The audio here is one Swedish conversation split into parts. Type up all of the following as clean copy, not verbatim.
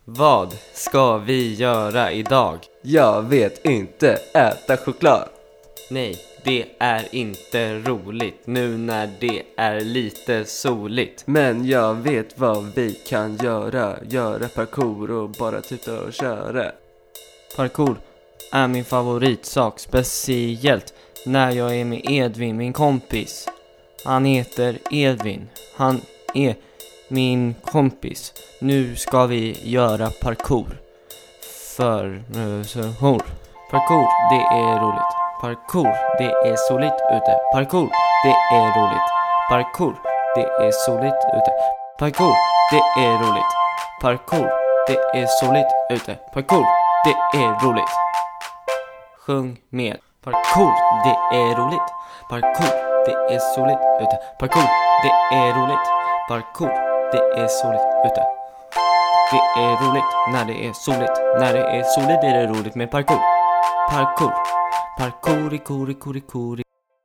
Vad ska vi göra idag? Jag vet inte, äta choklad. Nej, det är inte roligt nu när det är lite soligt. Men jag vet vad vi kan göra. Göra parkour och bara tuta och köra. Parkour är min favoritsak, speciellt när jag är med Edvin, min kompis. Han heter Edvin. Han är min kompis. Nu ska vi göra parkour. Parkour, det är roligt. Parkour, det är soligt ute. Parkour, det är roligt. Parkour, det är soligt ute. Parkour, det är roligt. Parkour, det är soligt ute. Parkour, det är roligt. Sjung med. Parkour, det är roligt. Parkour, det är soligt ute. Parkour, det är roligt. Parkour, det är soligt ute. Det är roligt när det är soligt. När det är soligt är det roligt med parkour. Parkour, parkour.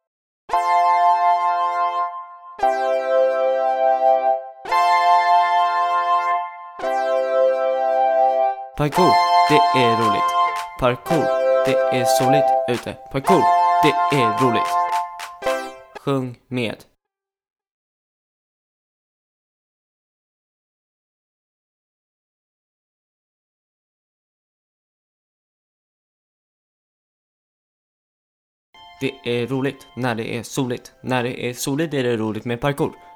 Parkour, det är roligt. Parkour, det är soligt ute. Parkour, det är roligt. Sjung med. Det är roligt när det är soligt. När det är soligt är det roligt med parkour.